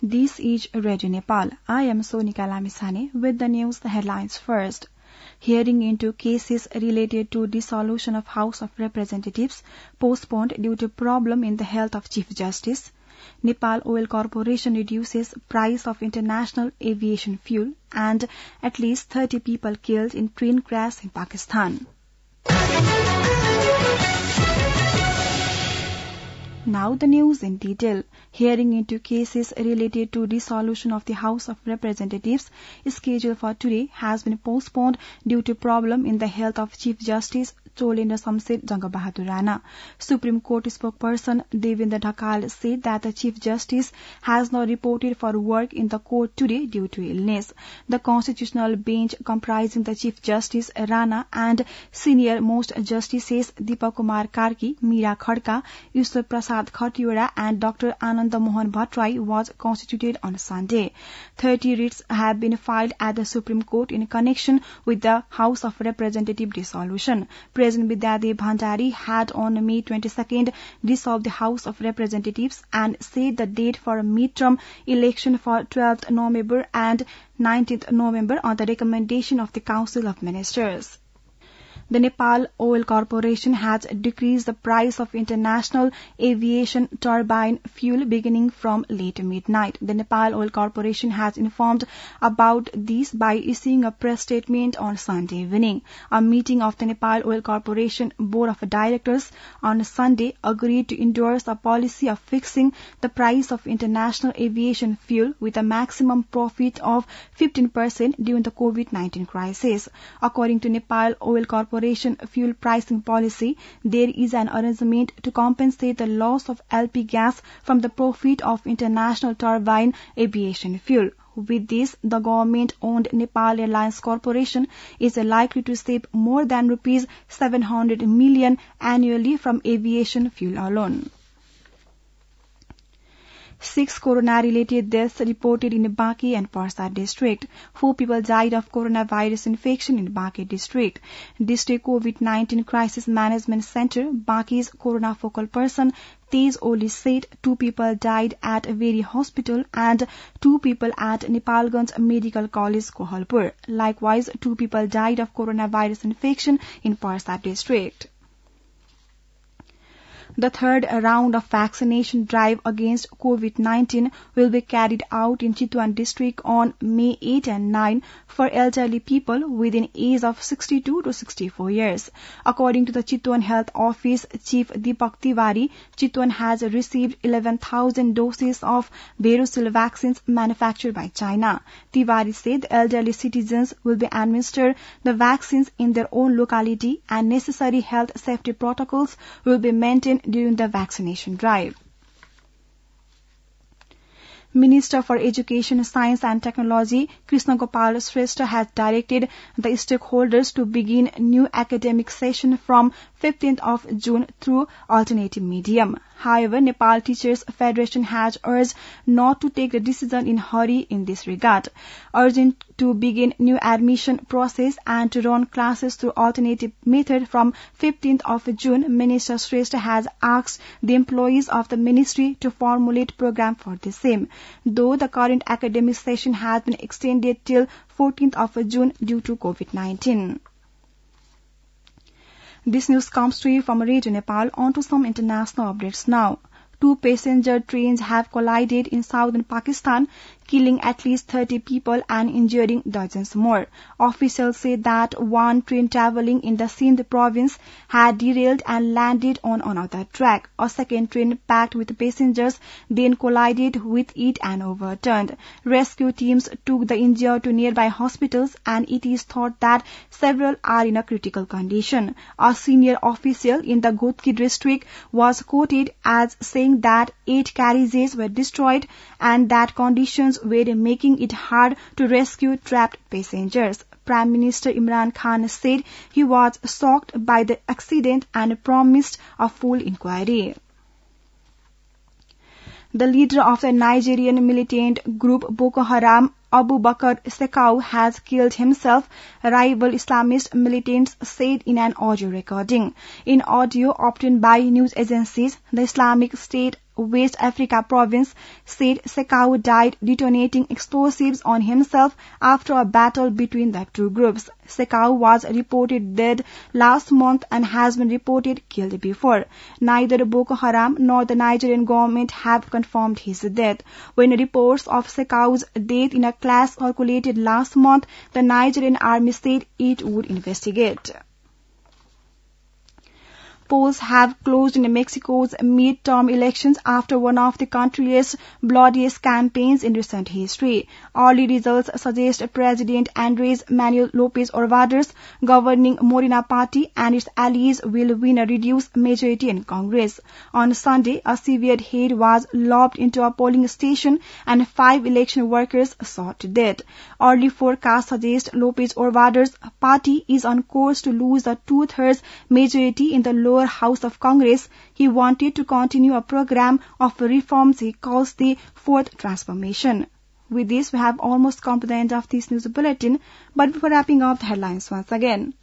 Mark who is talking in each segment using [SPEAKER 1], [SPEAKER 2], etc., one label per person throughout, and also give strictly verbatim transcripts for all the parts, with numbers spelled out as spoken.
[SPEAKER 1] This is Radio Nepal. I am Sonika Lamisane with the news headlines first. Hearing into cases related to dissolution of House of Representatives postponed due to problem in the health of Chief Justice. Nepal Oil Corporation reduces price of international aviation fuel, and at least thirty people killed in train crash in Pakistan. Now the news in detail. Hearing into cases related to dissolution of the House of Representatives scheduled for today has been postponed due to problem in the health of Chief Justice Cholendra Shamsher Jangabahadur Rana. Supreme Court spokesperson Devendra Dhakal said that the Chief Justice has not reported for work in the court today due to illness. The constitutional bench comprising the Chief Justice Rana and senior most justices Deepak Kumar Karki, Meera Khadka, Ishwar Prasad Khatiwada and Doctor Ananda Mohan Bhattrai was constituted on Sunday. Thirty writs have been filed at the Supreme Court in connection with the House of Representatives dissolution. President Vidyadev Bhandari had on May twenty-second dissolved the House of Representatives and set the date for a midterm election for twelfth November and nineteenth November on the recommendation of the Council of Ministers. The Nepal Oil Corporation has decreased the price of international aviation turbine fuel beginning from late midnight. The Nepal Oil Corporation has informed about this by issuing a press statement on Sunday evening. A meeting of the Nepal Oil Corporation Board of Directors on Sunday agreed to endorse a policy of fixing the price of international aviation fuel with a maximum profit of fifteen percent during the COVID nineteen crisis. According to Nepal Oil Corporation fuel pricing policy, there is an arrangement to compensate the loss of L P gas from the profit of international turbine aviation fuel. With this, the government-owned Nepal Airlines Corporation is likely to save more than rupees seven hundred million annually from aviation fuel alone. Six corona-related deaths reported in Bankei and Parsa district. Four people died of coronavirus infection in Bankei district. District COVID nineteen Crisis Management Center, Bankei's corona focal person, Tej Oli said two people died at Veri Hospital and two people at Nepalganj Medical College, Kohalpur. Likewise, two people died of coronavirus infection in Parsa district. The third round of vaccination drive against COVID nineteen will be carried out in Chitwan district on May eighth and ninth for elderly people within age of sixty-two to sixty-four years. According to the Chitwan Health Office Chief Deepak Tiwari, Chitwan has received eleven thousand doses of Varicella vaccines manufactured by China. Tiwari said the elderly citizens will be administered the vaccines in their own locality and necessary health safety protocols will be maintained during the vaccination drive. Minister for Education, Science and Technology Krishna Gopal Shrestha has directed the stakeholders to begin new academic session from fifteenth of June through alternative medium. However, Nepal Teachers Federation has urged not to take the decision in hurry in this regard, urging to begin new admission process and to run classes through alternative method from fifteenth of June. Minister Shrestha has asked the employees of the ministry to formulate program for the same, though the current academic session has been extended till fourteenth of June due to COVID nineteen. This news comes to you from Radio Nepal. On to some international updates now. Two passenger trains have collided in southern Pakistan, killing at least thirty people and injuring dozens more. Officials say that one train traveling in the Sindh province had derailed and landed on another track. A second train packed with passengers then collided with it and overturned. Rescue teams took the injured to nearby hospitals and it is thought that several are in a critical condition. A senior official in the Ghotki district was quoted as saying that eight carriages were destroyed and that conditions were making it hard to rescue trapped passengers. Prime Minister Imran Khan said he was shocked by the accident and promised a full inquiry. The leader of the Nigerian militant group Boko Haram, Abu Bakr Sekau, has killed himself, rival Islamist militants said in an audio recording. In audio obtained by news agencies, the Islamic State West Africa province, said Sekau died detonating explosives on himself after a battle between the two groups. Sekau was reported dead last month and has been reported killed before. Neither Boko Haram nor the Nigerian government have confirmed his death. When reports of Sekau's death in a clash circulated last month, the Nigerian army said it would investigate. Polls have closed in Mexico's mid-term elections after one of the country's bloodiest campaigns in recent history. Early results suggest President Andrés Manuel López Obrador's governing Morena party and its allies will win a reduced majority in Congress. On Sunday, a severed head was lobbed into a polling station and five election workers shot to death. Early forecasts suggest López Obrador's party is on course to lose a two-thirds majority in the lower house of Congress. He wanted to continue a program of reforms he calls the Fourth Transformation. With this, we have almost come to the end of this news bulletin, but before wrapping up the headlines once again.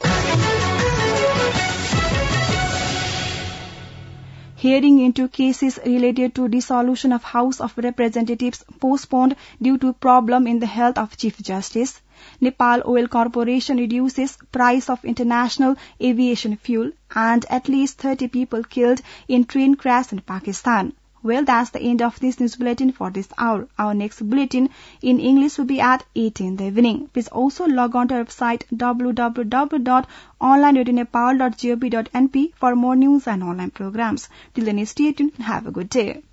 [SPEAKER 1] Hearing into cases related to dissolution of House of Representatives postponed due to problem in the health of Chief Justice. Nepal Oil Corporation reduces price of international aviation fuel, and at least thirty people killed in train crash in Pakistan. Well, that's the end of this news bulletin for this hour. Our next bulletin in English will be at eight in the evening. Please also log on to our website w w w dot online radio nepal dot gov dot n p for more news and online programs. Till then, stay tuned and have a good day.